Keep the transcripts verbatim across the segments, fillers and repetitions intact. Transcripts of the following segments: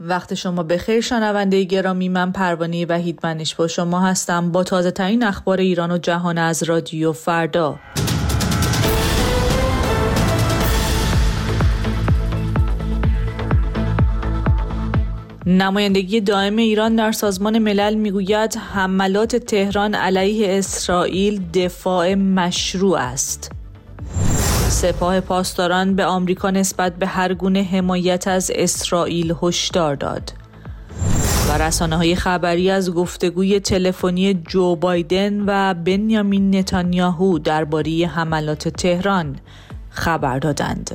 وقت شما بخیر شنونده گرامی، من پروانه وحیدمنش با شما هستم با تازه ترین اخبار ایران و جهان از رادیو فردا. نمایندگی دائم ایران در سازمان ملل میگوید حملات تهران علیه اسرائیل دفاع مشروع است. سپاه پاسداران به آمریکا نسبت به هر گونه حمایت از اسرائیل هشدار داد. و رسانه‌های خبری از گفتگوی تلفنی جو بایدن و بنیامین نتانیاهو درباره حملات تهران خبر دادند.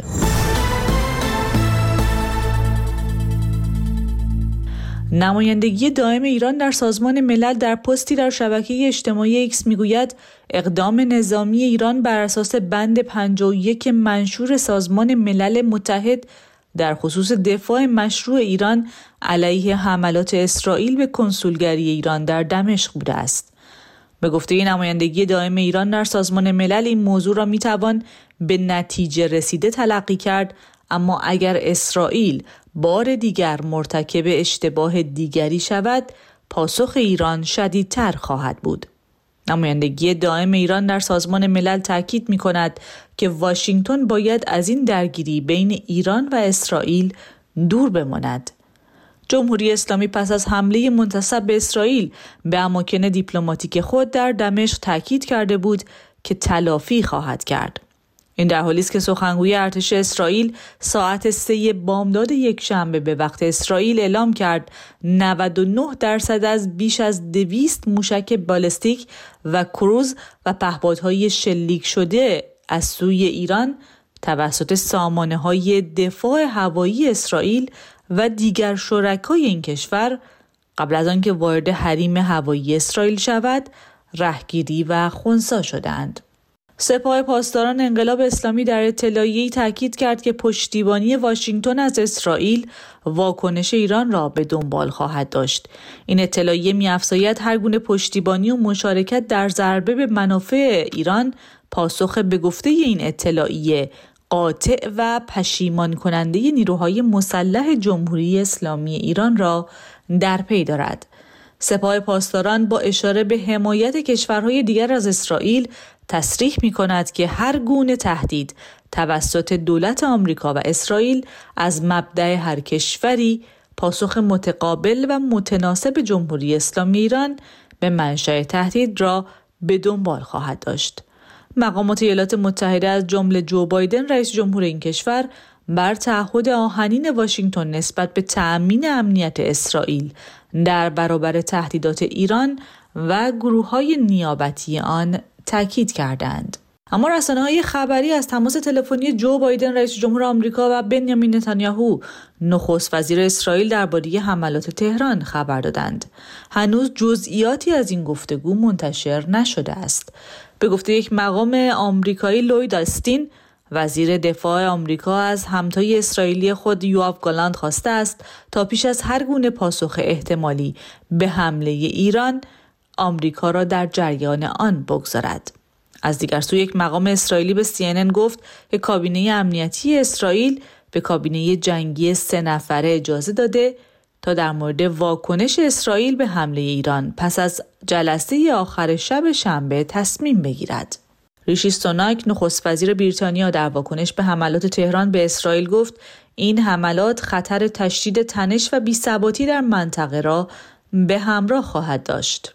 نمایندگی دائم ایران در سازمان ملل در پستی در شبکه اجتماعی ایکس میگوید اقدام نظامی ایران بر اساس بند پنجاه و یک منشور سازمان ملل متحد در خصوص دفاع مشروع ایران علیه حملات اسرائیل به کنسولگری ایران در دمشق بوده است. به گفته نمایندگی دائم ایران در سازمان ملل این موضوع را میتوان به نتیجه رسیده تلقی کرد، اما اگر اسرائیل بار دیگر مرتکب اشتباه دیگری شود، پاسخ ایران شدیدتر خواهد بود. نمایندگی دائم ایران در سازمان ملل تاکید می‌کند که واشنگتن باید از این درگیری بین ایران و اسرائیل دور بماند. جمهوری اسلامی پس از حمله منتصب به اسرائیل به اماکن دیپلماتیک خود در دمشق تاکید کرده بود که تلافی خواهد کرد. این در حالی است که سخنگوی ارتش اسرائیل ساعت سه بامداد یک شنبه به وقت اسرائیل اعلام کرد نود و نه درصد از بیش از دویست موشک بالستیک و کروز و پهپادهای شلیک شده از سوی ایران توسط سامانه‌های دفاع هوایی اسرائیل و دیگر شرکای این کشور قبل از آنکه وارد حریم هوایی اسرائیل شود رهگیری و خنثی شدند. سپاه پاسداران انقلاب اسلامی در اطلاعیه‌ای تاکید کرد که پشتیبانی واشنگتن از اسرائیل واکنش ایران را به دنبال خواهد داشت. این اطلاعیه می‌افزاید هر گونه پشتیبانی و مشارکت در ضربه به منافع ایران پاسخ به گفته این اطلاعیه قاطع و پشیمان کننده نیروهای مسلح جمهوری اسلامی ایران را در پی دارد. سپاه پاسداران با اشاره به حمایت کشورهای دیگر از اسرائیل تصریح می‌کند که هر گونه تهدید توسط دولت آمریکا و اسرائیل از مبدأ هر کشوری پاسخ متقابل و متناسب جمهوری اسلامی ایران به منشأ تهدید را به دنبال خواهد داشت. مقامات ایالات متحده از جمله جو بایدن رئیس جمهور این کشور بر تعهد آهنین واشنگتن نسبت به تأمین امنیت اسرائیل در برابر تهدیدات ایران و گروه‌های نیابتی آن تاکید کردند. اما رسانه‌های خبری از تماس تلفنی جو بایدن رئیس جمهور آمریکا و بنیامین نتانیاهو نخست وزیر اسرائیل درباره حملات تهران خبر دادند. هنوز جزئیاتی از این گفتگو منتشر نشده است. به گفته یک مقام آمریکایی، لوید آستین وزیر دفاع آمریکا از همتای اسرائیلی خود یوآف گالانت خواسته است تا پیش از هر گونه پاسخ احتمالی به حمله ایران آمریکا را در جریان آن بگذارد. از دیگر سو یک مقام اسرائیلی به سی ان ان گفت که کابینه امنیتی اسرائیل به کابینه جنگی سه نفره اجازه داده تا در مورد واکنش اسرائیل به حمله ایران پس از جلسه آخر شب شنبه تصمیم بگیرد. ریشی سوناک نخست وزیر بریتانیا در واکنش به حملات تهران به اسرائیل گفت این حملات خطر تشدید تنش و بی‌ثباتی در منطقه را به همراه خواهد داشت.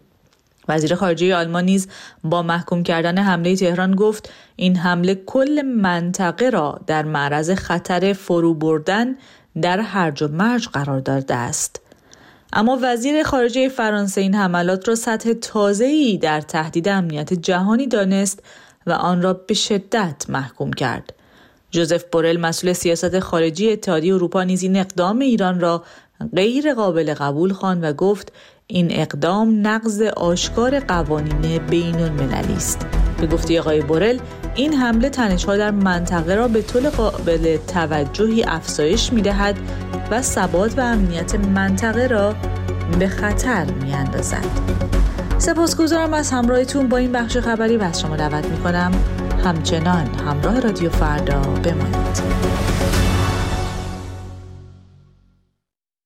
وزیر خارجه آلمان نیز با محکوم کردن حمله تهران گفت این حمله کل منطقه را در معرض خطر فرو بردن در هرج و مرج قرار داده است. اما وزیر خارجه فرانسه این حملات را سطح تازه‌ای در تهدید امنیت جهانی دانست و آن را به شدت محکوم کرد. ژوزف بورل مسئول سیاست خارجی اتحادیه اروپا نیز این اقدام ایران را غیر قابل قبول خواند و گفت این اقدام نقض آشکار قوانین بین‌المللی است. به گفته آقای بورل این حمله تنش‌ها در منطقه را به طول قابل توجهی افزایش می‌دهد و ثبات و امنیت منطقه را به خطر می‌اندازد. سپاسگزارم از همراهیتون با این بخش خبری و از شما دعوت می‌کنم همچنان همراه رادیو فردا بمانید.